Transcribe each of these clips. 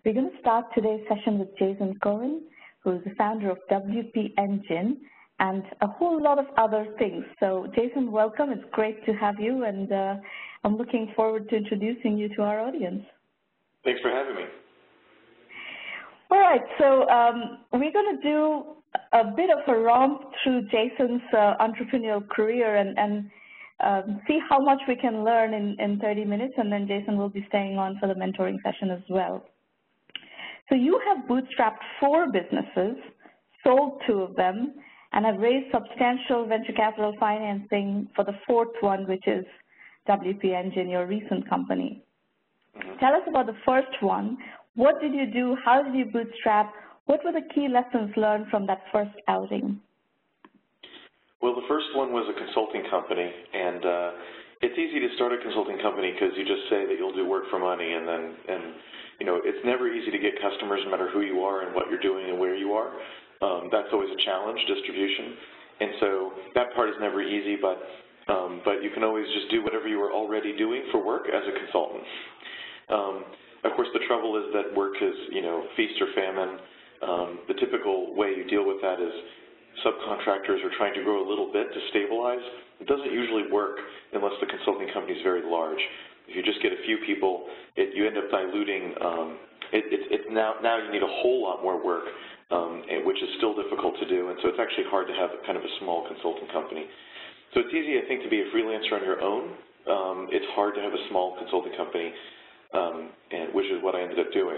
We're going to start today's session with Jason Cohen, who is the founder of WP Engine and a whole lot of other things. So Jason, welcome. It's great to have you, and I'm looking forward to introducing you to our audience. Thanks for having me. All right, so we're going to do a bit of a romp through Jason's entrepreneurial career and see how much we can learn in 30 minutes, and then Jason will be staying on for the mentoring session as well. So you have bootstrapped 4 businesses, sold 2 of them, and have raised substantial venture capital financing for the 4th one, which is WP Engine, your recent company. Tell us about the first one. What did you do? How did you bootstrap? What were the key lessons learned from that first outing? Well, the first one was a consulting company, and it's easy to start a consulting company because you just say that you'll do work for money, and you know, it's never easy to get customers no matter who you are and what you're doing and where you are. That's always a challenge, distribution, and so that part is never easy, but you can always just do whatever you were already doing for work as a consultant. Of course, the trouble is that work is, you know, feast or famine. The typical way you deal with that is subcontractors are trying to grow a little bit to stabilize. It doesn't usually work unless the consulting company is very large. If you just get a few people, you end up diluting. Now you need a whole lot more work, which is still difficult to do, and so it's actually hard to have kind of a small consulting company. So it's easy, I think, to be a freelancer on your own. It's hard to have a small consulting company, which is what I ended up doing.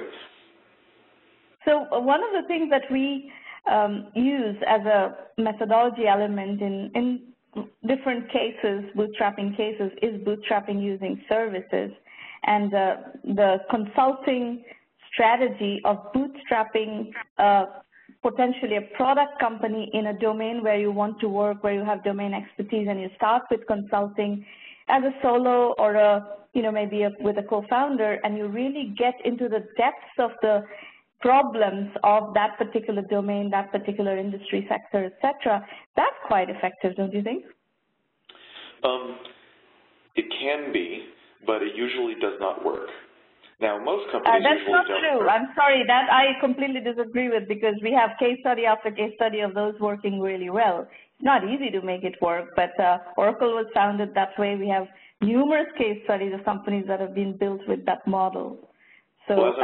So one of the things that we use as a methodology element in different cases, bootstrapping cases, is bootstrapping using services. And the consulting strategy of bootstrapping potentially a product company in a domain where you want to work, where you have domain expertise, and you start with consulting as a solo or maybe with a co-founder, and you really get into the depths of the problems of that particular domain, that particular industry sector, et cetera. That's quite effective, don't you think? It can be, but it usually does not work. Now, most companies that's usually not don't true. work. I'm sorry, that I completely disagree with, because we have case study after case study of those working really well. It's not easy to make it work, but Oracle was founded that way. We have numerous case studies of companies that have been built with that model. So well,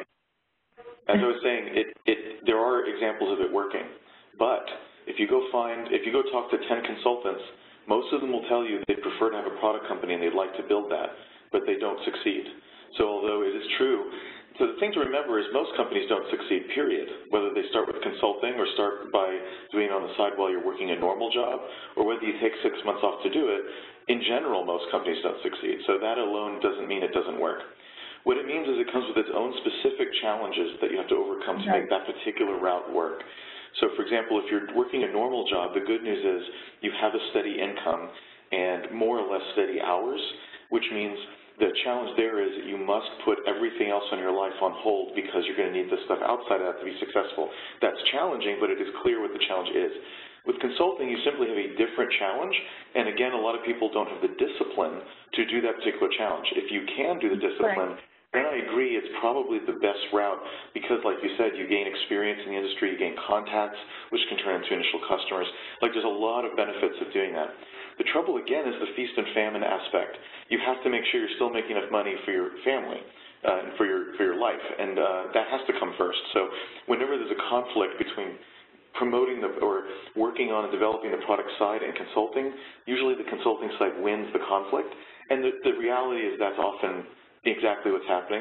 as I was saying, there are examples of it working, but if you go talk to 10 consultants, most of them will tell you they prefer to have a product company and they'd like to build that, but they don't succeed. So although it is true, so the thing to remember is most companies don't succeed, period, whether they start with consulting or start by doing it on the side while you're working a normal job, or whether you take 6 months off to do it. In general, most companies don't succeed, so that alone doesn't mean it doesn't work. What it means is it comes with its own specific challenges that you have to overcome to make that particular route work. So, for example, if you're working a normal job, the good news is you have a steady income and more or less steady hours, which means the challenge there is that you must put everything else on your life on hold because you're going to need this stuff outside of that to be successful. That's challenging, but it is clear what the challenge is. With consulting, you simply have a different challenge, and again, a lot of people don't have the discipline to do that particular challenge. If you can do the discipline, then I agree it's probably the best route because, like you said, you gain experience in the industry, you gain contacts, which can turn into initial customers. Like, there's a lot of benefits of doing that. The trouble, again, is the feast and famine aspect. You have to make sure you're still making enough money for your family and for your life, and that has to come first. So whenever there's a conflict between promoting or working on and developing the product side and consulting, usually the consulting side wins the conflict, and the reality is that's often exactly what's happening,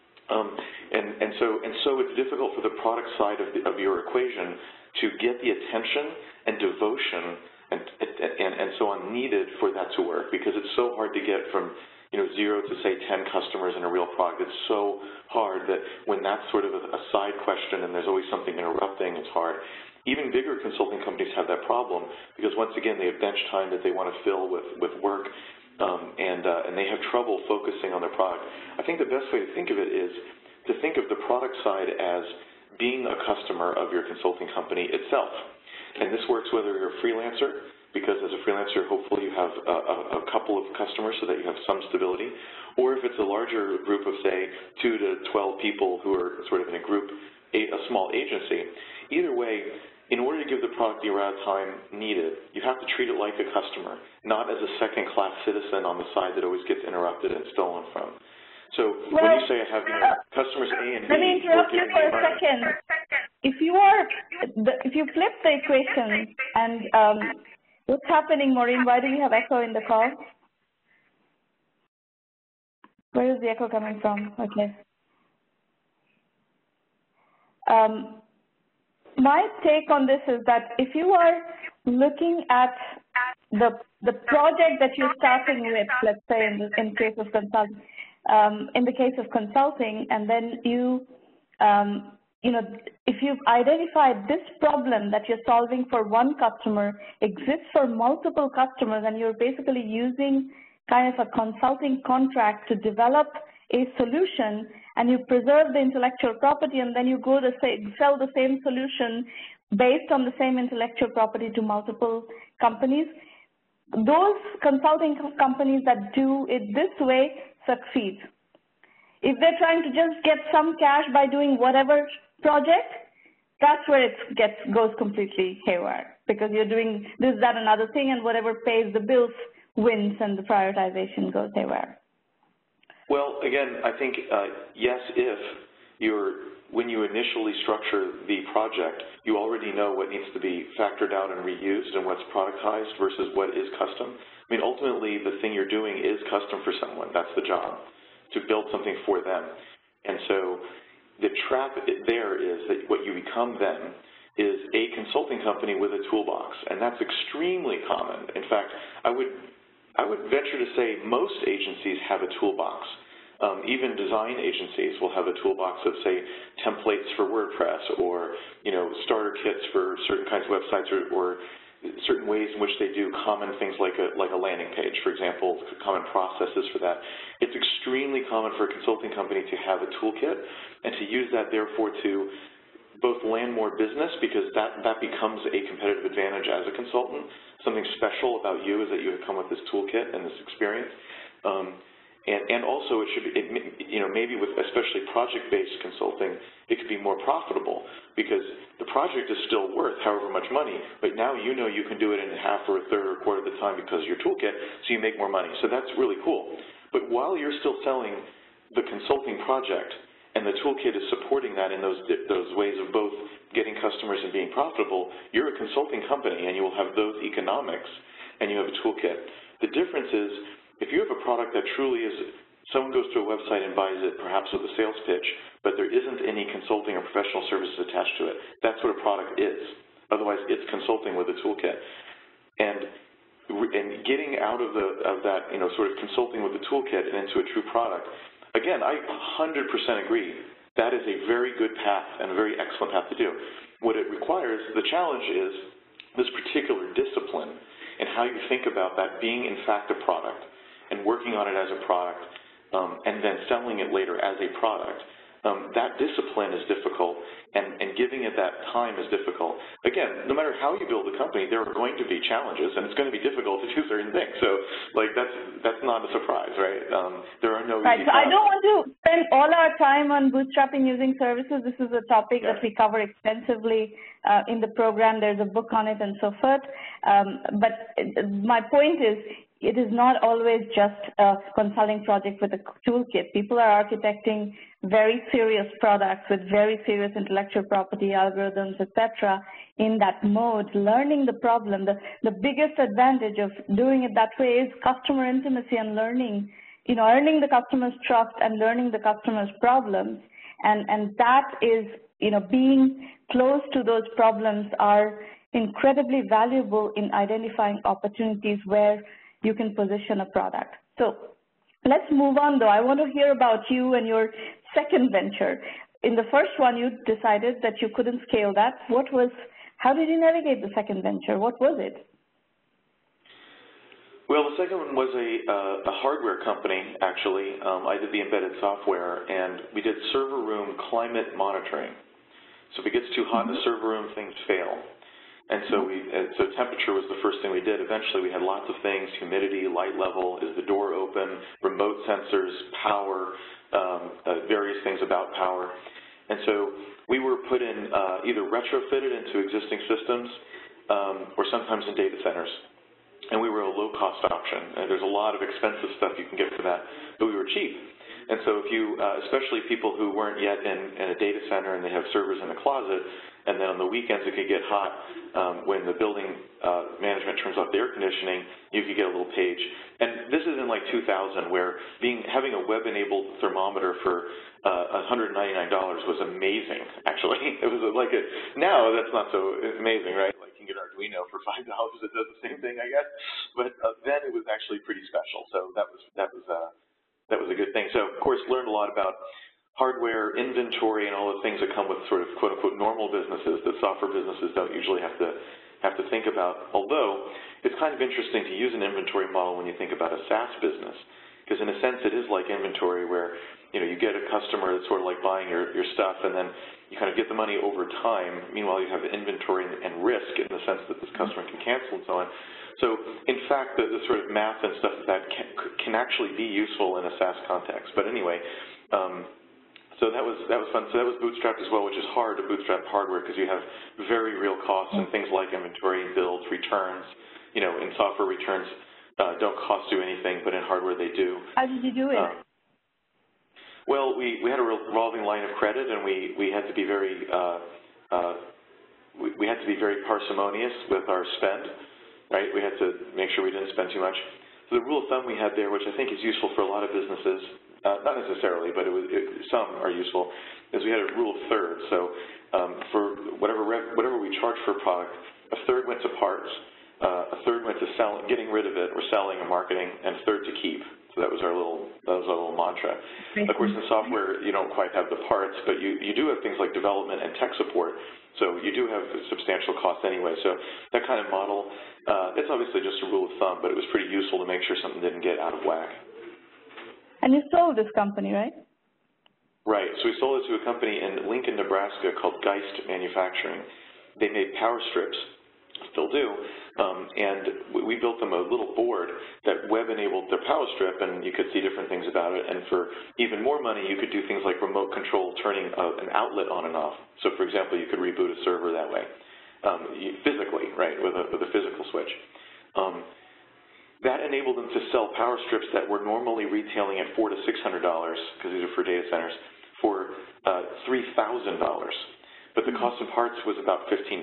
and so it's difficult for the product side of your equation to get the attention and devotion and so on needed for that to work, because it's so hard to get from 0 to say 10 customers in a real product. It's so hard that when that's sort of a side question and there's always something interrupting, it's hard. Even bigger consulting companies have that problem because once again they have bench time that they want to fill with work. And they have trouble focusing on their product. I think the best way to think of it is to think of the product side as being a customer of your consulting company itself. And this works whether you're a freelancer, because as a freelancer, hopefully you have a couple of customers so that you have some stability. Or if it's a larger group of, say, 2 to 12 people who are sort of in a group, a small agency, either way, in order to give the product the amount of time needed, you have to treat it like a customer, not as a second-class citizen on the side that always gets interrupted and stolen from. So when you say I have customers A and B, let me interrupt you for a second. If you flip the equation and what's happening, Maureen? Why do you have echo in the call? Where is the echo coming from? Okay. My take on this is that if you are looking at the project that you're starting with, let's say in case of consulting, in the case of consulting, and then you know, if you've identified this problem that you're solving for one customer exists for multiple customers, and you're basically using kind of a consulting contract to develop a solution, and you preserve the intellectual property, and then you go to sell the same solution based on the same intellectual property to multiple companies, those consulting companies that do it this way succeed. If they're trying to just get some cash by doing whatever project, that's where it goes completely haywire, because you're doing this, that, another thing, and whatever pays the bills wins, and the prioritization goes haywire. Well, again, I think yes, if when you initially structure the project, you already know what needs to be factored out and reused and what's productized versus what is custom. I mean, ultimately, the thing you're doing is custom for someone. That's the job, to build something for them. And so the trap there is that what you become then is a consulting company with a toolbox, and that's extremely common. In fact, I would venture to say most agencies have a toolbox. Even design agencies will have a toolbox of, say, templates for WordPress, or starter kits for certain kinds of websites, or certain ways in which they do common things like a landing page, for example, common processes for that. It's extremely common for a consulting company to have a toolkit and to use that, therefore, to both land more business, because that becomes a competitive advantage as a consultant. Something special about you is that you have come with this toolkit and this experience. And also, it should be, maybe with especially project-based consulting, it could be more profitable, because the project is still worth however much money, but now you know you can do it in half or a third or a quarter of the time because of your toolkit, so you make more money. So that's really cool. But while you're still selling the consulting project, and the toolkit is supporting that in those ways of both getting customers and being profitable, you're a consulting company, and you will have those economics, and you have a toolkit. The difference is, if you have a product that truly is, someone goes to a website and buys it perhaps with a sales pitch, but there isn't any consulting or professional services attached to it, that's what a product is. Otherwise, it's consulting with a toolkit. And getting out of that, sort of consulting with the toolkit and into a true product, again, I 100% agree. That is a very good path and a very excellent path to do. What it requires, the challenge is this particular discipline and how you think about that being, in fact, a product, and working on it as a product, and then selling it later as a product. That discipline is difficult, and giving it that time is difficult. Again, no matter how you build a company, there are going to be challenges, and it's going to be difficult to do certain things. So, that's not a surprise, right? There are no easy so I don't want to spend all our time on bootstrapping using services. This is a topic that we cover extensively in the program. There's a book on it and so forth. But my point is, it is not always just a consulting project with a toolkit. People are architecting very serious products with very serious intellectual property, algorithms, etc. in that mode, learning the problem. The biggest advantage of doing it that way is customer intimacy and learning, earning the customer's trust and learning the customer's problems. And that is, being close to those problems are incredibly valuable in identifying opportunities where you can position a product. So let's move on, though. I want to hear about you and your second venture. In the first one, you decided that you couldn't scale that. How did you navigate the second venture? What was it? Well, the second one was a hardware company, actually. I did the embedded software, and we did server room climate monitoring. So if it gets too hot in the server room, things fail. And so so temperature was the first thing we did. Eventually we had lots of things: humidity, light level, is the door open, remote sensors, power, various things about power. And so we were put in either retrofitted into existing systems or sometimes in data centers. And we were a low-cost option. And there's a lot of expensive stuff you can get for that, but we were cheap. And so if you, especially people who weren't yet in a data center and they have servers in a closet, and then on the weekends it could get hot when the building management turns off the air conditioning, you could get a little page. And this is in like 2000, where having a web-enabled thermometer for $199 was amazing, actually. It was like now that's not so amazing, right? Like you can get Arduino for $5 that does the same thing, I guess. But then it was actually pretty special. So that was a good thing. So, of course, learned a lot about hardware, inventory, and all the things that come with sort of quote-unquote normal businesses that software businesses don't usually have to think about. Although it's kind of interesting to use an inventory model when you think about a SaaS business, because in a sense it is like inventory, where you get a customer that's sort of like buying your stuff, and then you kind of get the money over time. Meanwhile, you have inventory and risk in the sense that this customer can cancel and so on. So, in fact, the sort of math and stuff that can actually be useful in a SaaS context. But anyway, so that was fun. So that was bootstrapped as well, which is hard to bootstrap hardware because you have very real costs and things like inventory, builds, returns. In software, returns don't cost you anything, but in hardware they do. How did you do it? Well, we had a revolving line of credit, and we had to be very parsimonious with our spend. Right? We had to make sure we didn't spend too much. So the rule of thumb we had there, which I think is useful for a lot of businesses, not necessarily, but some are useful, is we had a rule of thirds. So for whatever we charged for a product, a third went to parts, a third went to getting rid of it or selling or marketing, and a third to keep. So that was our little mantra. Of course, in software, you don't quite have the parts, but you do have things like development and tech support. So you do have substantial costs anyway. So that kind of model, it's obviously just a rule of thumb, but it was pretty useful to make sure something didn't get out of whack. And you sold this company, right? Right. So we sold it to a company in Lincoln, Nebraska called Geist Manufacturing. They made power strips, still do, and we built them a little board that web-enabled their power strip, and you could see different things about it. And for even more money, you could do things like remote control, turning an outlet on and off. So, for example, you could reboot a server that way, physically, right, with a physical switch. That enabled them to sell power strips that were normally retailing at $400 to $600, because these are for data centers, for $3,000. But the cost of parts was about $15.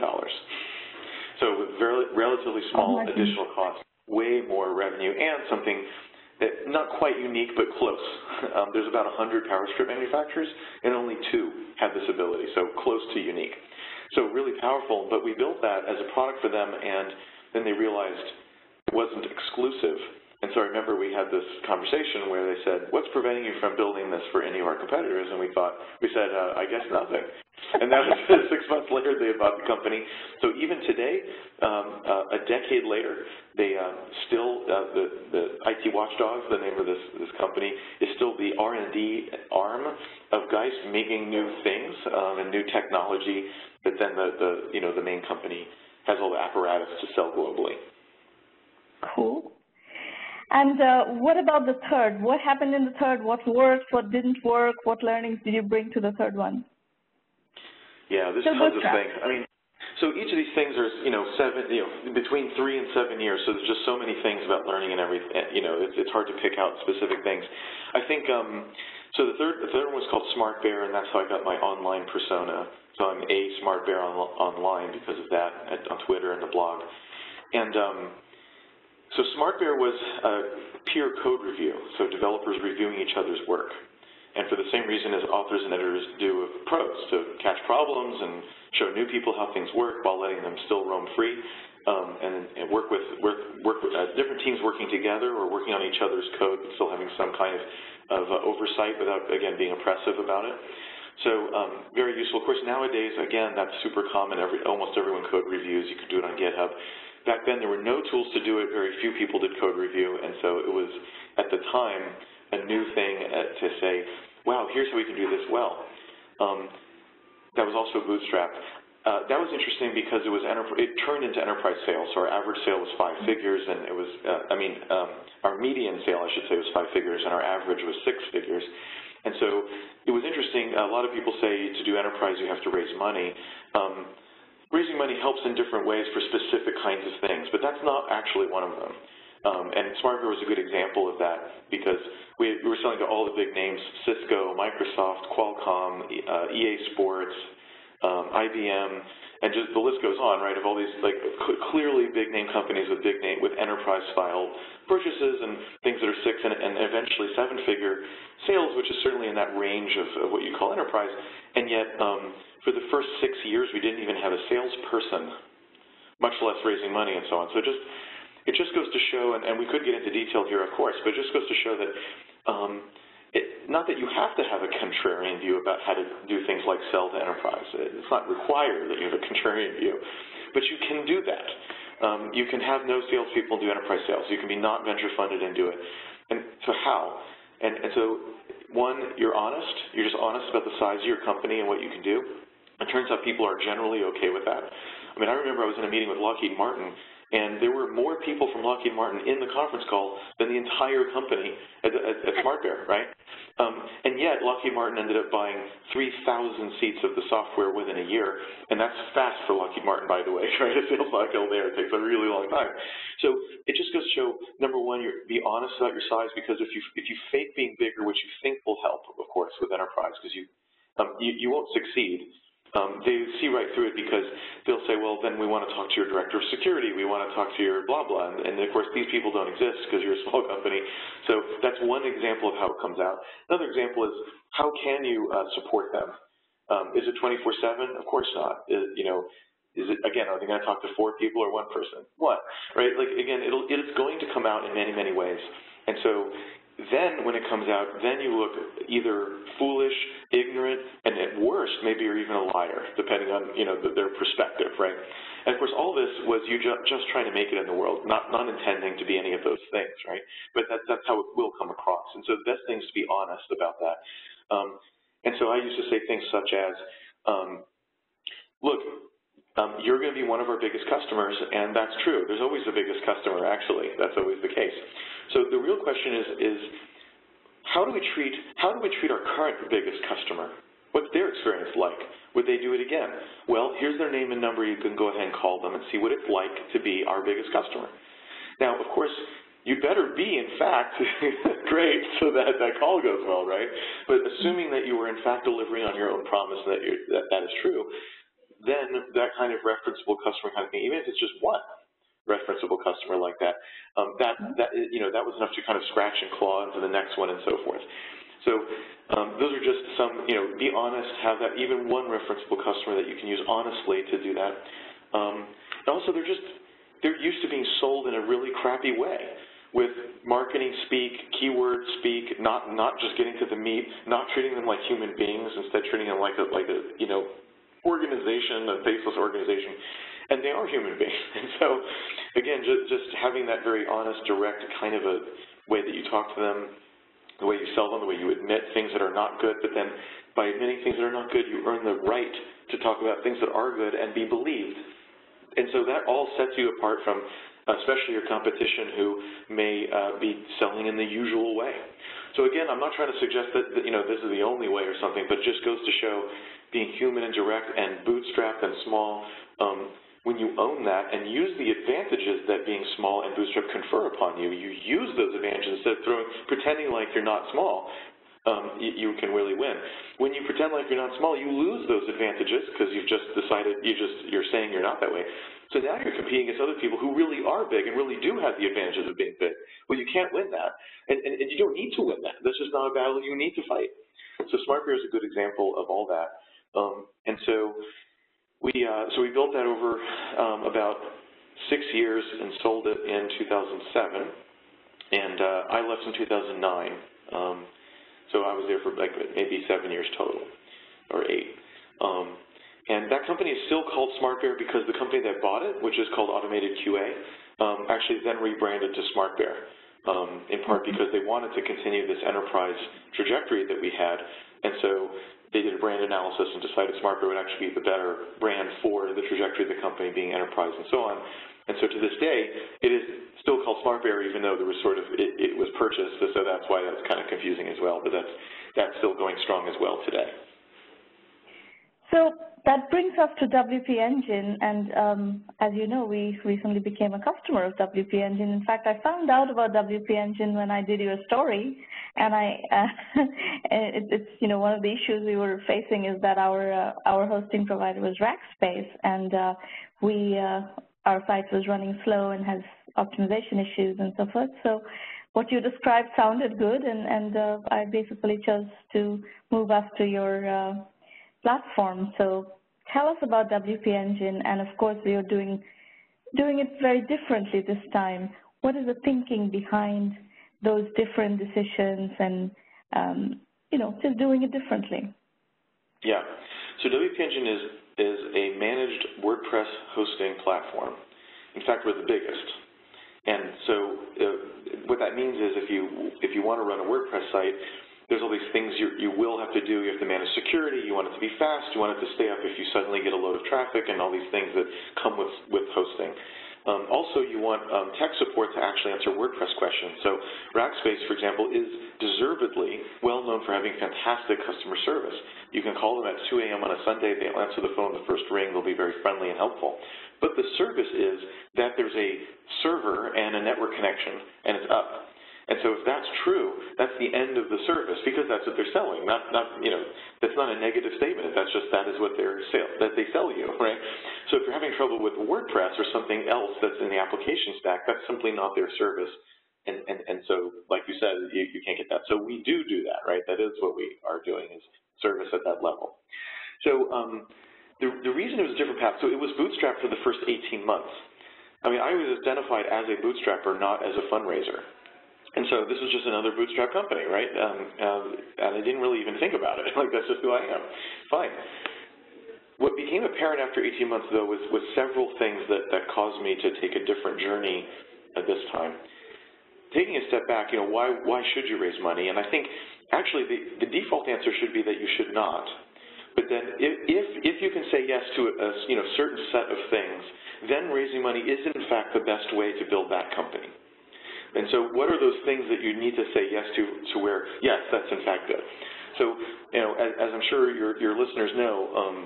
So with relatively small additional costs, way more revenue, and something that not quite unique but close. There's about 100 power strip manufacturers, and only 2 have this ability, so close to unique. So really powerful, but we built that as a product for them, and then they realized it wasn't exclusive. And so I remember we had this conversation where they said, what's preventing you from building this for any of our competitors? And we said, I guess nothing. And that was 6 months later they had bought the company. So even today, a decade later, they still, the IT Watchdogs, the name of this company, is still the R&D arm of Geist, making new things and new technology that then the main company has all the apparatus to sell globally. Cool. And what about the third? What happened in the third? What worked? What didn't work? What learnings did you bring to the third one? Yeah, there's tons of things. I mean, so each of these things are, between 3 and 7 years. So there's just so many things about learning and everything. It's hard to pick out specific things. I think so. The third one was called Smart Bear, and that's how I got my online persona. So I'm a Smart Bear online because of that on Twitter and the blog. And so Smart Bear was a peer code review, so developers reviewing each other's work. And for the same reason as authors and editors do with pros, to catch problems and show new people how things work while letting them still roam free, and work with different teams working together or working on each other's code, but still having some kind of oversight without, again, being oppressive about it. So very useful. Of course, nowadays, again, that's super common. Almost everyone code reviews. You could do it on GitHub. Back then, there were no tools to do it. Very few people did code review, and so it was, at the time, a new thing to say, wow, here's how we can do this well. That was also bootstrapped. that was interesting because it turned into enterprise sales. So our average sale was 5 figures, and it was, our median sale, I should say, was 5 figures, and our average was 6 figures. And so it was interesting. A lot of people say to do enterprise, you have to raise money. Raising money helps in different ways for specific kinds of things, but that's not actually one of them. And SmartBear was a good example of that because we were selling to all the big names: Cisco, Microsoft, Qualcomm, EA Sports, IBM, and just the list goes on, right? Of all these clearly big name companies with enterprise style purchases and things that are 6 and eventually 7-figure sales, which is certainly in that range of what you call enterprise. And yet, for the first 6 years, we didn't even have a salesperson, much less raising money and so on. So it just goes to show, and we could get into detail here, of course, but it just goes to show that not that you have to have a contrarian view about how to do things like sell to enterprise. It's not required that you have a contrarian view, but you can do that. You can have no salespeople do enterprise sales. You can be not venture funded and do it. And so how? And so, one, you're honest. You're just honest about the size of your company and what you can do. It turns out people are generally okay with that. I mean, I remember I was in a meeting with Lockheed Martin, and there were more people from Lockheed Martin in the conference call than the entire company at SmartBear, right? And yet, Lockheed Martin ended up buying 3,000 seats of the software within a year, and that's fast for Lockheed Martin, by the way, right? A sales cycle there takes a really long time. So it just goes to show, number one, be honest about your size, because if you fake being bigger, which you think will help, of course, with enterprise, because you won't succeed. They see right through it because they'll say, well, then we want to talk to your director of security. We want to talk to your blah, blah. And of course, these people don't exist because you're a small company. So that's one example of how it comes out. Another example is, how can you support them? Is it 24/7? Of course not. Is it, again, are they going to talk to 4 people or 1 person? What? Right? Like, again, it's going to come out in many, many ways. And so then when it comes out, then you look either foolish, ignorant, and at worst, maybe you're even a liar, depending on their perspective, right? And of course, all this was you just trying to make it in the world, not intending to be any of those things, right? But that's how it will come across. And so the best thing is to be honest about that. And so I used to say things such as, look, you're going to be one of our biggest customers, and that's true. There's always the biggest customer, actually. That's always the case. So the real question is how do we treat our current biggest customer? What's their experience like? Would they do it again? Well, here's their name and number. You can go ahead and call them and see what it's like to be our biggest customer. Now, of course, you better be, in fact, great so that call goes well, right? But assuming that you were, in fact, delivering on your own promise and that is true, then that kind of referenceable customer kind of thing, even if it's just one referenceable customer like that, that was enough to kind of scratch and claw into the next one and so forth. So those are just some, be honest, have that even one referenceable customer that you can use honestly to do that. And also they're used to being sold in a really crappy way with marketing speak, keyword speak, not just getting to the meat, not treating them like human beings, instead treating them like a organization, a faceless organization. And they are human beings. And so, again, just having that very honest, direct kind of a way that you talk to them, the way you sell them, the way you admit things that are not good, but then by admitting things that are not good, you earn the right to talk about things that are good and be believed. And so that all sets you apart from especially your competition who may be selling in the usual way. So again, I'm not trying to suggest that this is the only way or something, but it just goes to show being human and direct and bootstrapped and small, when you own that and use the advantages that being small and bootstrapped confer upon you, you use those advantages instead of pretending like you're not small, you can really win. When you pretend like you're not small, you lose those advantages because you've just decided, you're saying you're not that way. So now you're competing against other people who really are big and really do have the advantages of being big. Well, you can't win that, and you don't need to win that. That's just not a battle you need to fight. So SmartBear is a good example of all that. And so we built that over about 6 years and sold it in 2007, and I left in 2009. So I was there for maybe 7 years total, or 8. And that company is still called SmartBear because the company that bought it, which is called Automated QA, actually then rebranded to SmartBear. in part because they wanted to continue this enterprise trajectory that we had, and so they did a brand analysis and decided SmartBear would actually be the better brand for the trajectory of the company being enterprise and so on. And so to this day, it is still called SmartBear, even though there was sort of, it was purchased, so that's why that's kind of confusing as well, but that's still going strong as well today. So that brings us to WP Engine, and as you know, we recently became a customer of WP Engine. In fact, I found out about WP Engine when I did your story, and it's one of the issues we were facing is that our hosting provider was Rackspace, and our site was running slow and has optimization issues and so forth. So what you described sounded good, and I basically chose to move us to your platform. So tell us about WP Engine, and of course we are doing it very differently this time. What is the thinking behind those different decisions and just doing it differently? Yeah. So WP Engine is a managed WordPress hosting platform. In fact, we're the biggest. And so what that means is if you want to run a WordPress site, there's all these things you will have to do. You have to manage security. You want it to be fast. You want it to stay up if you suddenly get a load of traffic and all these things that come with hosting. Also, you want tech support to actually answer WordPress questions. So Rackspace, for example, is deservedly well known for having fantastic customer service. You can call them at 2 a.m. on a Sunday. They'll answer the phone the first ring. They'll be very friendly and helpful. But the service is that there's a server and a network connection, and it's up. And so if that's true, that's the end of the service because that's what they're selling. That's not a negative statement. That's just that is what they sell you, right? So if you're having trouble with WordPress or something else that's in the application stack, that's simply not their service. And so, like you said, you can't get that. So we do that, right? That is what we are doing is service at that level. So the reason it was a different path, so it was bootstrapped for the first 18 months. I mean, I was identified as a bootstrapper, not as a fundraiser. And so this was just another bootstrap company, right? And I didn't really even think about it. Like, that's just who I am. Fine. What became apparent after 18 months, though, was several things that caused me to take a different journey at this time. Taking a step back, why should you raise money? And I think, actually, the default answer should be that you should not. But then if you can say yes to a certain set of things, then raising money is, in fact, the best way to build that company. And so what are those things that you need to say yes to where, yes, that's in fact good? So, as I'm sure your listeners know,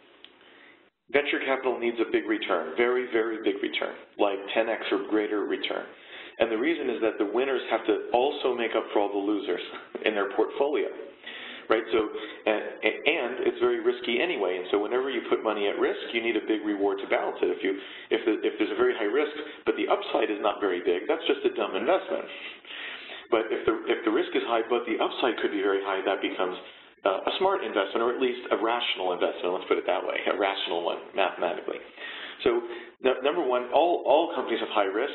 venture capital needs a big return, very, very big return, like 10x or greater return. And the reason is that the winners have to also make up for all the losers in their portfolio, right? So, and it's very risky anyway. And so whenever you put money at risk, you need a big reward to balance it. If there's a very high risk, but the upside is not very big, that's just a dumb investment. But if the risk is high, but the upside could be very high, that becomes a smart investment, or at least a rational investment. Let's put it that way, a rational one mathematically. So number one, all companies have high risk,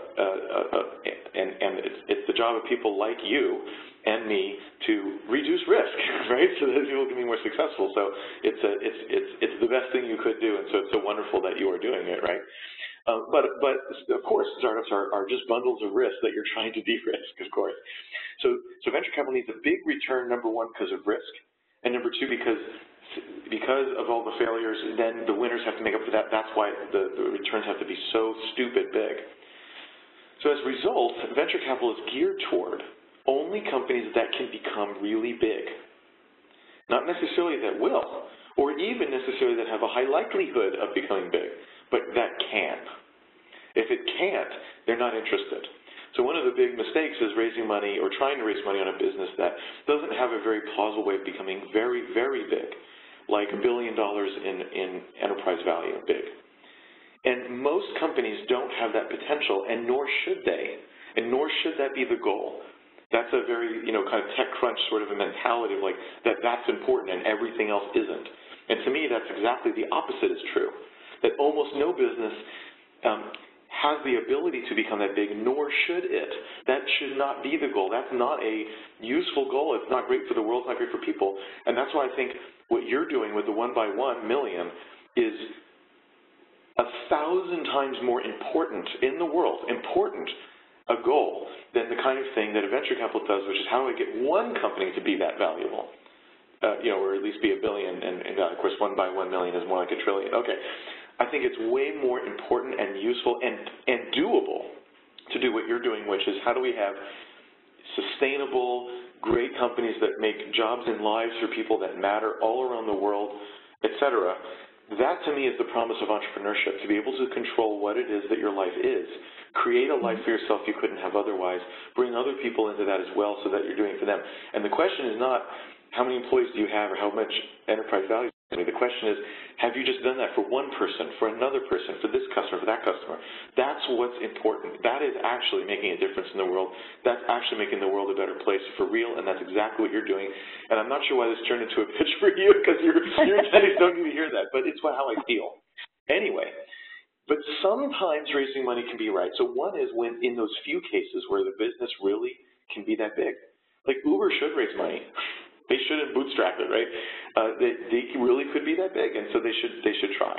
and it's the job of people like you and me to reduce risk, right? So that people can be more successful. So it's the best thing you could do, and so it's so wonderful that you are doing it, right? But of course, startups are just bundles of risk that you're trying to de-risk, of course. So venture capital needs a big return, number one, because of risk, and number two, because of all the failures, then the winners have to make up for that. That's why the returns have to be so stupid big. So as a result, venture capital is geared toward only companies that can become really big. Not necessarily that will, or even necessarily that have a high likelihood of becoming big, but that can. If it can't, they're not interested. So one of the big mistakes is raising money or trying to raise money on a business that doesn't have a very plausible way of becoming very, very big, like $1 billion in enterprise value, big. And most companies don't have that potential, and nor should they, and nor should that be the goal. That's a very, kind of TechCrunch sort of a mentality of like that's important and everything else isn't. And to me, that's exactly the opposite is true. That almost no business has the ability to become that big, nor should it. That should not be the goal. That's not a useful goal. It's not great for the world. It's not great for people. And that's why I think what you're doing with the 1 by 1 million is 1,000 times more important in the world, a goal than the kind of thing that a venture capital does, which is how do I get one company to be that valuable, or at least be $1 billion, and of course 1 by 1 million is more like $1 trillion. Okay, I think it's way more important and useful and doable to do what you're doing, which is how do we have sustainable, great companies that make jobs and lives for people that matter all around the world, et cetera. That, to me, is the promise of entrepreneurship, to be able to control what it is that your life is, create a life for yourself you couldn't have otherwise, bring other people into that as well so that you're doing it for them. And the question is not how many employees do you have or how much enterprise value. The question is, have you just done that for one person, for another person, for this customer, for that customer? That's what's important. That is actually making a difference in the world. That's actually making the world a better place for real, and that's exactly what you're doing. And I'm not sure why this turned into a pitch for you, because your attendees don't need to hear that, but it's how I feel. Anyway, but sometimes raising money can be right. So one is when in those few cases where the business really can be that big. Like Uber should raise money. They shouldn't bootstrap it, right? They really could be that big, and so they should try.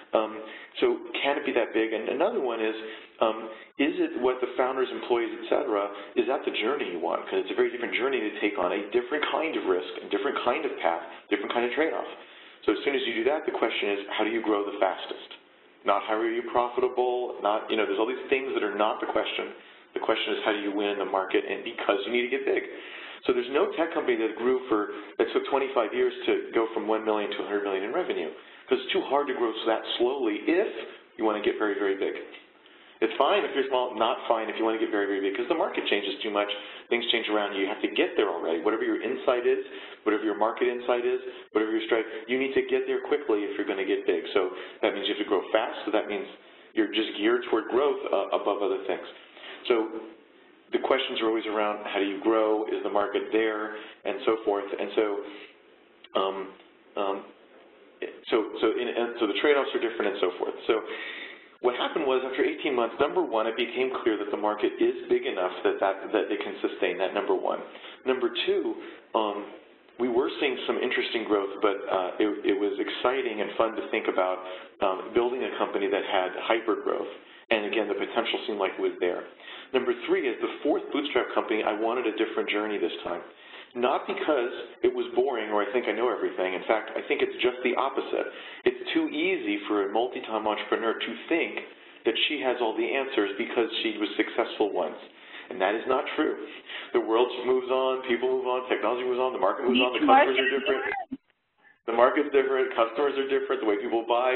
So can it be that big? And another one is it what the founders, employees, et cetera, is that the journey you want? Because it's a very different journey to take on a different kind of risk, a different kind of path, different kind of trade-off. So as soon as you do that, the question is, how do you grow the fastest? Not how are you profitable, not, there's all these things that are not the question. The question is, how do you win in the market, and because you need to get big. So there's no tech company that that took 25 years to go from 1 million to 100 million in revenue, because it's too hard to grow that slowly if you want to get very, very big. It's fine if you're small, not fine if you want to get very, very big, because the market changes too much. Things change around you. You have to get there already. Whatever your insight is, whatever your market insight is, whatever your strategy, you need to get there quickly if you're going to get big. So that means you have to grow fast. So that means you're just geared toward growth above other things. So the questions are always around how do you grow, is the market there, and so forth. And so so the trade-offs are different and so forth. So what happened was after 18 months, number one, it became clear that the market is big enough that it can sustain that, number one. Number two, we were seeing some interesting growth, but it was exciting and fun to think about building a company that had hyper-growth. And again, the potential seemed like it was there. Number three, as the fourth bootstrap company, I wanted a different journey this time. Not because it was boring or I think I know everything. In fact, I think it's just the opposite. It's too easy for a multi-time entrepreneur to think that she has all the answers because she was successful once. And that is not true. The world moves on, people move on, technology moves on, the market moves on, the customers are different. The market's different, customers are different, the way people buy,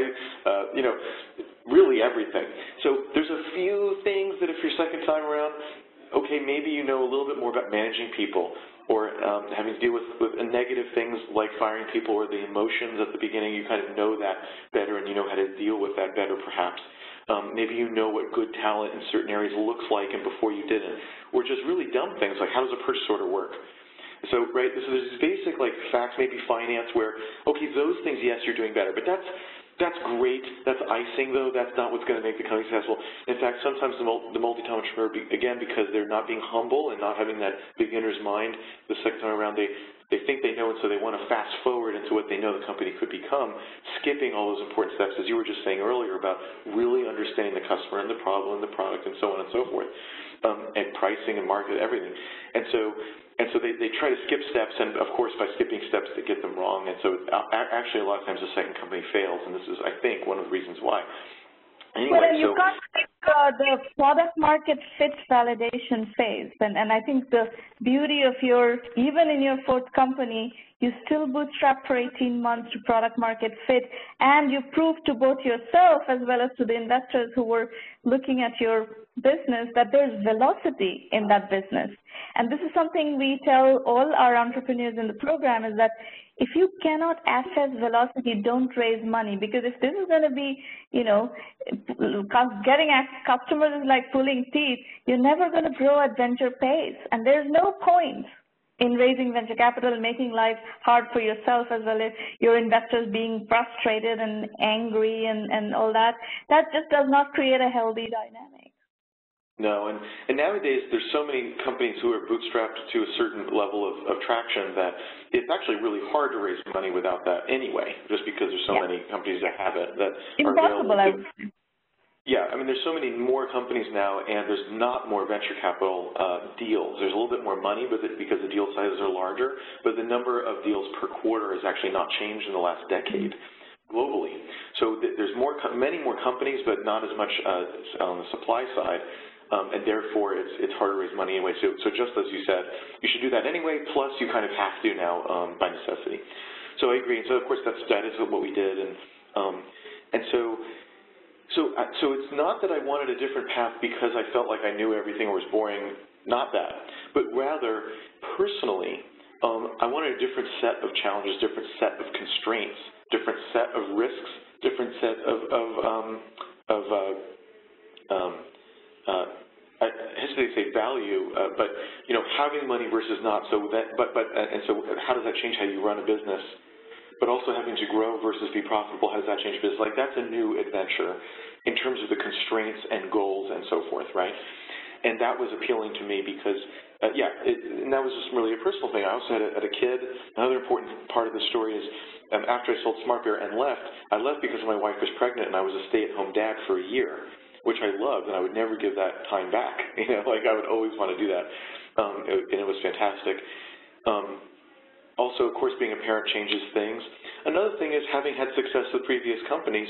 really everything. So there's a few things that if you're second time around, okay, maybe you know a little bit more about managing people or having to deal with negative things like firing people or the emotions at the beginning. You kind of know that better and you know how to deal with that better perhaps. Maybe you know what good talent in certain areas looks like and before you didn't. Or just really dumb things like how does a purchase order work? So, right, so there's basic like facts, maybe finance where, okay, those things, yes, you're doing better. But that's great. That's icing, though. That's not what's going to make the company successful. In fact, sometimes the multi-time entrepreneur, again, because they're not being humble and not having that beginner's mind the second time around, they think they know, and so they want to fast forward into what they know the company could become, skipping all those important steps, as you were just saying earlier, about really understanding the customer and the problem and the product and so on and so forth, and pricing and market, everything. And so they try to skip steps, and of course by skipping steps they get them wrong, and so actually a lot of times the second company fails, and this is, I think, one of the reasons why. Anyway, well, you can't skip the product market fit validation phase, and I think the beauty of even in your fourth company, you still bootstrap for 18 months to product market fit, and you prove to both yourself as well as to the investors who were looking at your business that there's velocity in that business. And this is something we tell all our entrepreneurs in the program, is that if you cannot assess velocity, don't raise money, because if this is going to be, getting customers is like pulling teeth, you're never going to grow at venture pace. And there's no point in raising venture capital and making life hard for yourself as well as your investors being frustrated and angry and all that. That just does not create a healthy dynamic. No, and nowadays there's so many companies who are bootstrapped to a certain level of traction that it's actually really hard to raise money without that anyway, just because there's so many companies that have it that impossible, are available. Yeah, I mean, there's so many more companies now, and there's not more venture capital deals. There's a little bit more money because the deal sizes are larger, but the number of deals per quarter has actually not changed in the last decade globally. So there's many more companies, but not as much on the supply side, and therefore it's harder to raise money anyway. So just as you said, you should do that anyway, plus you kind of have to now by necessity. So I agree. And so, of course, that is what we did. And so it's not that I wanted a different path because I felt like I knew everything or was boring, not that, but rather personally, I wanted a different set of challenges, different set of constraints, different set of risks, different set I hesitate to say value, but you know, having money versus not. So so how does that change how you run a business? But also having to grow versus be profitable, how does that change business? Like, that's a new adventure in terms of the constraints and goals and so forth, right? And that was appealing to me because, and that was just really a personal thing. I also had a kid. Another important part of the story is after I sold SmartBear and left, I left because my wife was pregnant and I was a stay-at-home dad for a year, which I loved, and I would never give that time back. You know, like I would always want to do that, and it was fantastic. Also, of course, being a parent changes things. Another thing is having had success with previous companies,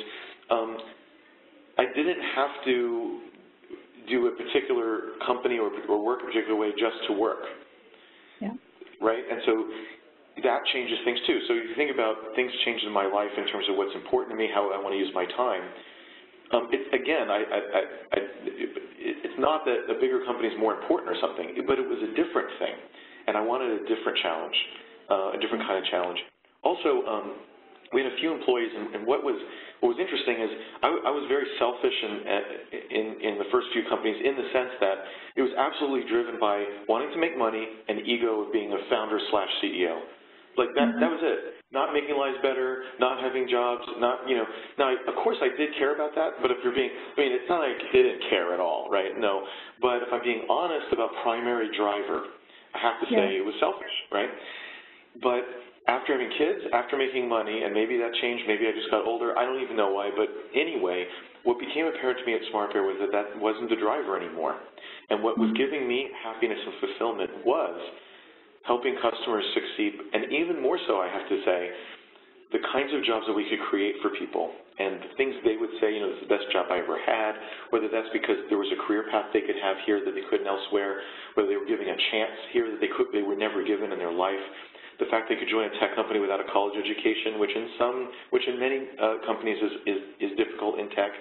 I didn't have to do a particular company or work a particular way just to work. Yeah. Right? And so that changes things too. So if you think about things changing in my life in terms of what's important to me, how I want to use my time, it's not that a bigger company is more important or something, but it was a different thing, and I wanted a different challenge. A different kind of challenge. Also, we had a few employees, and what was interesting is I was very selfish in the first few companies in the sense that it was absolutely driven by wanting to make money and ego of being a founder/CEO. Like that was it. Not making lives better, not having jobs, not, you know. Now, of course, I did care about that, but if you're being, it's not like I didn't care at all, right? No. But if I'm being honest about primary driver, I have to say it was selfish, right? But after having kids, after making money, and maybe that changed, maybe I just got older, I don't even know why, but anyway, what became apparent to me at SmartBear was that wasn't the driver anymore. And what was giving me happiness and fulfillment was helping customers succeed, and even more so, I have to say, the kinds of jobs that we could create for people and the things they would say, you know, it's the best job I ever had, whether that's because there was a career path they could have here that they couldn't elsewhere, whether they were giving a chance here that they were never given in their life. The fact they could join a tech company without a college education, which in many companies is difficult in tech.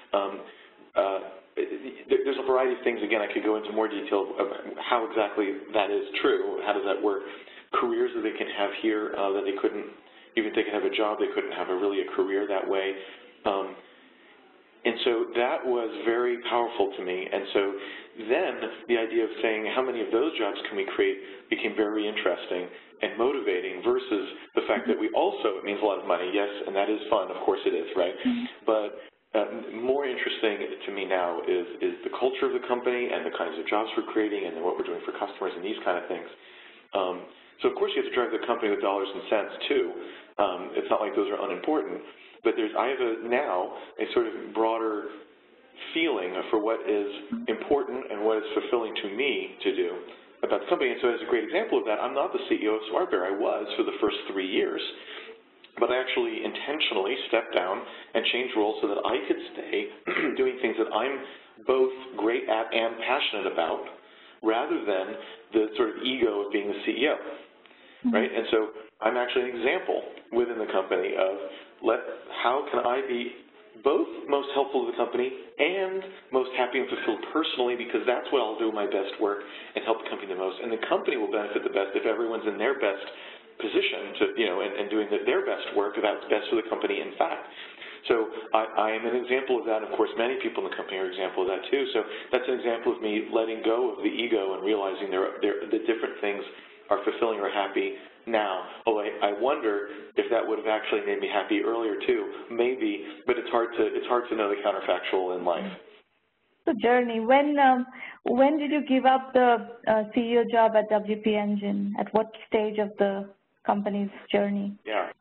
There's a variety of things. Again, I could go into more detail of how exactly that is true. How does that work? Careers that they can have here that they couldn't, even if they could have a job, they couldn't have really a career that way. And so that was very powerful to me. And so then the idea of saying how many of those jobs can we create became very interesting and motivating versus the fact that we also, it means a lot of money, yes, and that is fun, of course it is, right? But more interesting to me now is the culture of the company and the kinds of jobs we're creating and then what we're doing for customers and these kind of things. So of course you have to drive the company with dollars and cents too. It's not like those are unimportant, but I have now a sort of broader feeling for what is important and what is fulfilling to me to do about the company. And so as a great example of that, I'm not the CEO of SmartBear. I was for the first 3 years, but I actually intentionally stepped down and changed roles so that I could stay doing things that I'm both great at and passionate about, rather than the sort of ego of being the CEO, right? And so I'm actually an example within the company of how can I be both most helpful to the company and most happy and fulfilled personally, because that's what I'll do my best work and help the company the most. And the company will benefit the best if everyone's in their best position to, you know, and doing their best work that's best for the company, in fact. So I am an example of that. Of course, many people in the company are an example of that too. So that's an example of me letting go of the ego and realizing the different things are fulfilling or happy now. Although I wonder if that would have actually made me happy earlier too. Maybe, but it's hard to know the counterfactual in life. The journey. When did you give up the CEO job at WP Engine? At what stage of the company's journey? Yeah.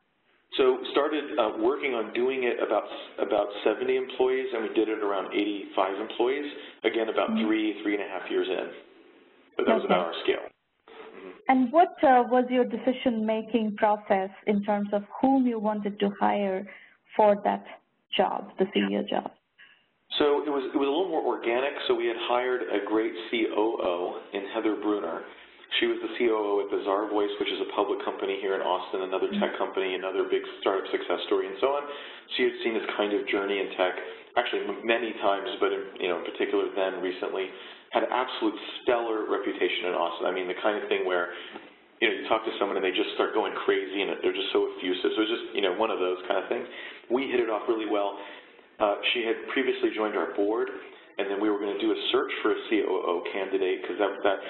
So started working on doing it about 70 employees, and we did it around 85 employees. Again, about 3.5 years in. But that was about our scale. And what was your decision-making process in terms of whom you wanted to hire for that job, the CEO job? So it was a little more organic. So we had hired a great COO in Heather Bruner. She was the COO at Bazaar Voice, which is a public company here in Austin, another tech company, another big startup success story, and so on. She had seen this kind of journey in tech, actually many times, but in particular then recently, had an absolute stellar reputation in Austin. I mean, the kind of thing where you talk to someone and they just start going crazy and they're just so effusive. So it was just one of those kind of things. We hit it off really well. She had previously joined our board, and then we were going to do a search for a COO candidate because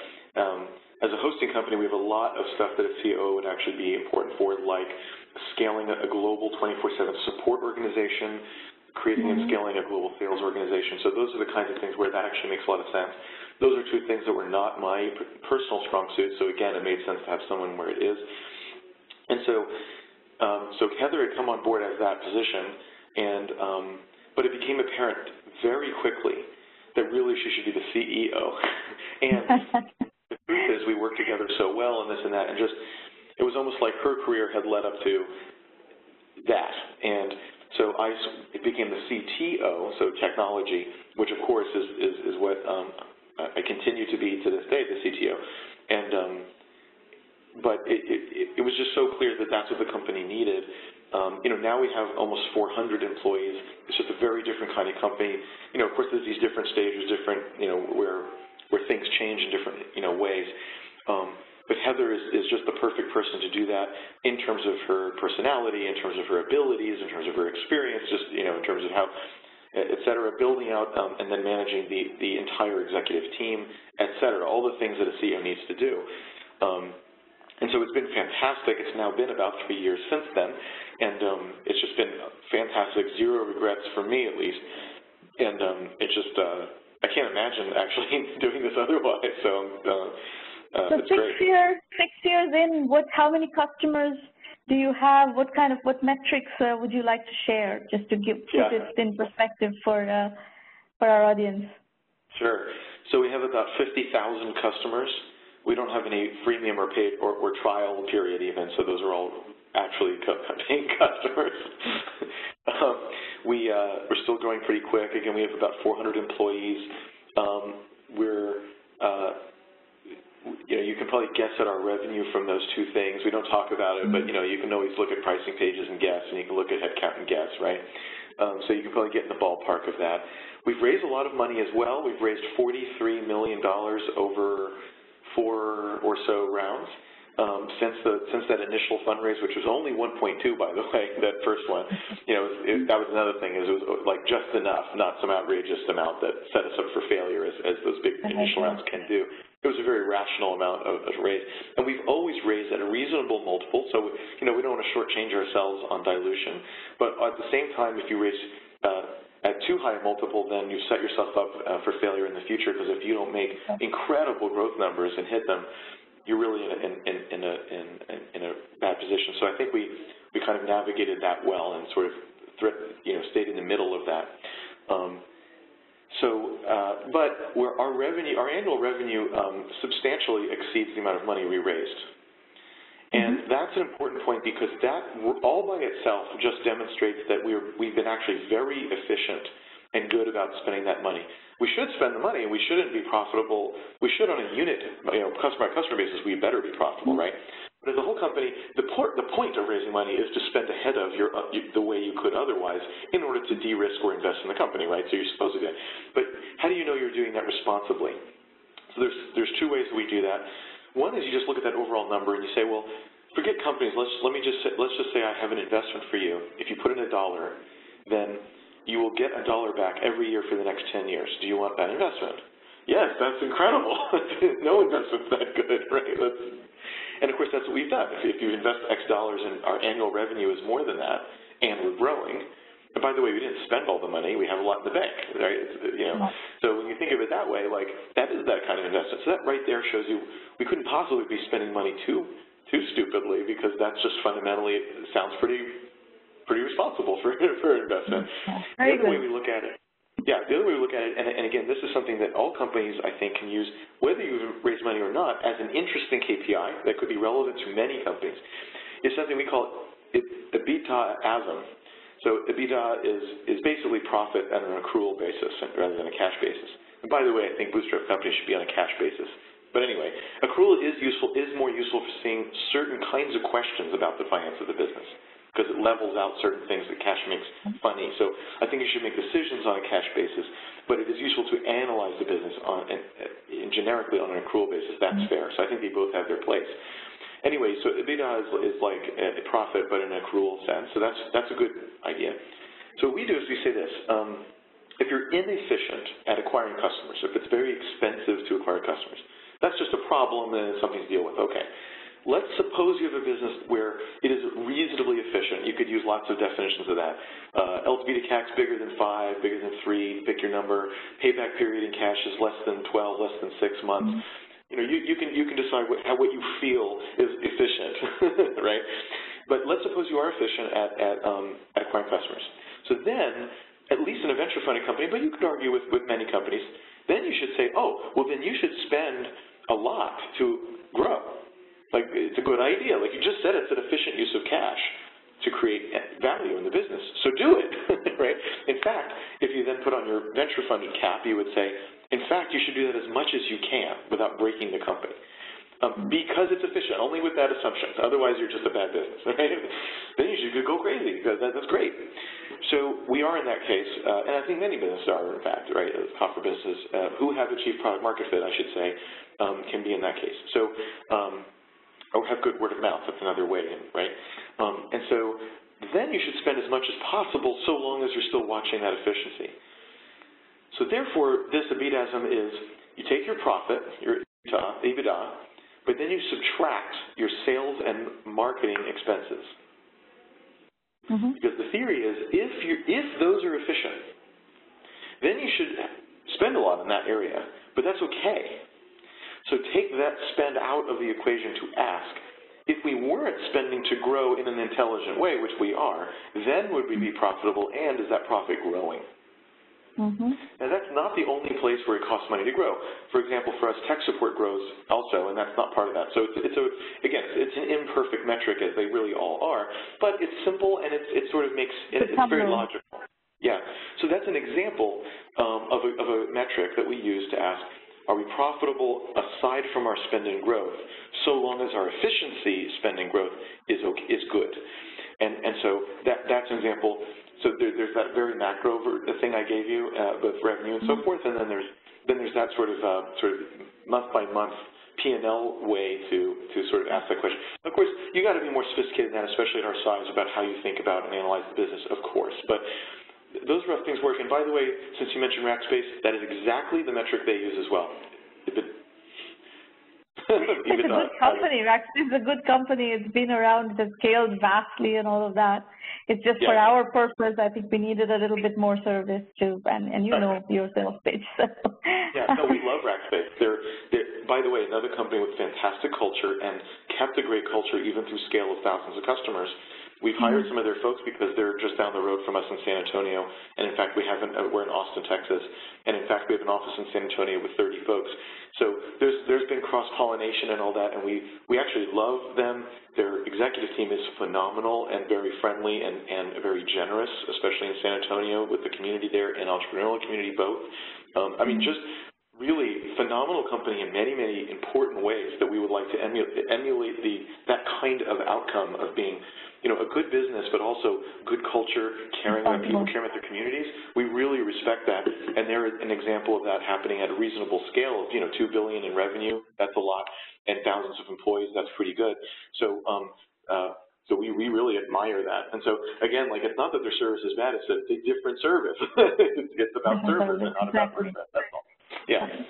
as a hosting company, we have a lot of stuff that a COO would actually be important for, like scaling a global 24/7 support organization, creating and scaling a global sales organization. So those are the kinds of things where that actually makes a lot of sense. Those are two things that were not my personal strong suit, so again, it made sense to have someone where it is. And so Heather had come on board as that position, but it became apparent very quickly that really she should be the CEO. And the truth is we worked together so well and this and that, and just it was almost like her career had led up to that. And so it became the CTO, so technology, which of course is what I continue to be to this day, the CTO. And but it was just so clear that that's what the company needed. Now we have almost 400 employees. It's just a very different kind of company. Of course, there's these different stages, where things change in different ways. But Heather is just the perfect person to do that in terms of her personality, in terms of her abilities, in terms of her experience, just in terms of how, et cetera, building out and then managing the entire executive team, et cetera, all the things that a CEO needs to do. And so it's been fantastic. It's now been about 3 years since then, and it's just been fantastic. Zero regrets for me, at least. And it's just I can't imagine actually doing this otherwise. So it's great. 6 years in, how many customers do you have? What metrics would you like to share, just to put it in perspective for our audience? Sure. So we have about 50,000 customers. We don't have any freemium or paid or trial period even, so those are all actually paying customers. We're still growing pretty quick. Again, we have about 400 employees. You can probably guess at our revenue from those two things. We don't talk about it, but you can always look at pricing pages and guess, and you can look at headcount and guess, right? So you can probably get in the ballpark of that. We've raised a lot of money as well. We've raised $43 million over 4 or so rounds since that initial fundraise, which was only 1.2, by the way, that first one. That was another thing, is it was like just enough, not some outrageous amount that set us up for failure, as those big initial rounds can do. It was a very rational amount of raise, and we've always raised at a reasonable multiple. So we don't want to shortchange ourselves on dilution, but at the same time, if you raise at too high a multiple, then you set yourself up for failure in the future, because if you don't make incredible growth numbers and hit them, you're really in a bad position. So I think we kind of navigated that well and sort of stayed in the middle of that. But our annual revenue substantially exceeds the amount of money we raised. And that's an important point, because that all by itself just demonstrates that we've been actually very efficient and good about spending that money. We should spend the money, and we shouldn't be profitable. We should, on a unit, customer-by-customer basis, we better be profitable, right? But as a whole company, the point of raising money is to spend ahead of the way you could otherwise in order to de-risk or invest in the company, right? So you're supposed to do that. But how do you know you're doing that responsibly? So there's two ways that we do that. One is you just look at that overall number and you say, well, forget companies. Let's just say I have an investment for you. If you put in $1, then you will get $1 back every year for the next 10 years. Do you want that investment? Yes, that's incredible. No investment's that good, right? And of course, that's what we've done. If you invest X dollars and our annual revenue is more than that, and we're growing. And by the way, we didn't spend all the money. We have a lot in the bank, right? So when you think of it that way, like that is that kind of investment. So that right there shows you we couldn't possibly be spending money too stupidly, because that's just fundamentally, it sounds pretty pretty responsible for investment. The other way we look at it, and again, this is something that all companies, I think, can use, whether you raise money or not, as an interesting KPI that could be relevant to many companies, is something we call EBITDA-ASM. So EBITDA is basically profit on an accrual basis rather than a cash basis. And by the way, I think bootstrap companies should be on a cash basis. But anyway, accrual is more useful for seeing certain kinds of questions about the finance of the business, because it levels out certain things that cash makes funny. So I think you should make decisions on a cash basis, but it is useful to analyze the business generically on an accrual basis. That's fair. So I think they both have their place. Anyway, so EBITDA is like a profit, but in an accrual sense. So that's a good idea. So what we do is we say this. If you're inefficient at acquiring customers, if it's very expensive to acquire customers, that's just a problem and it's something to deal with. Okay. Let's suppose you have a business where it is reasonably efficient. You could use lots of definitions of that. LTV to CAC is bigger than 5, bigger than 3, pick your number. Payback period in cash is less than 12, less than 6 months. You know, you can decide what you feel is efficient, right? But let's suppose you are efficient at acquiring customers. So then, at least in a venture funded company, but you could argue with many companies, then you should say, oh, well then you should spend a lot to grow. Like, it's a good idea. Like you just said, it's an efficient use of cash to create value in the business. So do it, right? In fact, if you then put on your venture funded cap, you would say, in fact, you should do that as much as you can without breaking the company. Because it's efficient, only with that assumption. Otherwise, you're just a bad business, right? Then you should go crazy, because that's great. So we are in that case, and I think many businesses are, in fact, right? Software businesses who have achieved product market fit, I should say, can be in that case. So, or have good word of mouth. That's another way in, right? And so then you should spend as much as possible so long as you're still watching that efficiency. So therefore, this EBITDA-ASM is you take your profit, your EBITDA, but then you subtract your sales and marketing expenses. Because the theory is if those are efficient, then you should spend a lot in that area, but that's okay. So take that spend out of the equation to ask, if we weren't spending to grow in an intelligent way, which we are, then would we be profitable, and is that profit growing? Now, that's not the only place where it costs money to grow. For example, for us, tech support grows also, and that's not part of that. So it's an imperfect metric, as they really all are, but it's simple, and it sort of makes it's very logical. Yeah. So that's an example of a metric that we use to ask, are we profitable aside from our spending growth, so long as our efficiency spending growth is good? And so that's an example. So there's that very macro thing I gave you with revenue and so forth, and then there's that sort of month by month P&L way to sort of ask that question. Of course, you got to be more sophisticated than that, especially at our size, about how you think about and analyze the business, of course. But those rough things work. And by the way, since you mentioned Rackspace, that is exactly the metric they use as well. It's a good company. Rackspace is a good company. It's been around. It's scaled vastly and all of that. It's just for our purpose, I think we needed a little bit more service too, and you know your sales page. So. Yeah, no, we love Rackspace. They're, by the way, another company with fantastic culture and kept a great culture even through scale of thousands of customers. We've hired some of their folks because they're just down the road from us in San Antonio, and in fact, we're in Austin, Texas, and in fact, we have an office in San Antonio with 30 folks. So there's been cross-pollination and all that, and we actually love them. Their executive team is phenomenal and very friendly and very generous, especially in San Antonio with the community there and entrepreneurial community both. I mean, just really phenomenal company in many, many important ways that we would like to emulate that kind of outcome of being, you know, a good business, but also good culture, caring about people, caring about their communities. We really respect that, and they're an example of that happening at a reasonable scale of, you know, $2 billion in revenue. That's a lot, and thousands of employees. That's pretty good. So, so we really admire that. And so, again, like, it's not that their service is bad. It's a different service. It's about service and not about service. That's all. Yeah.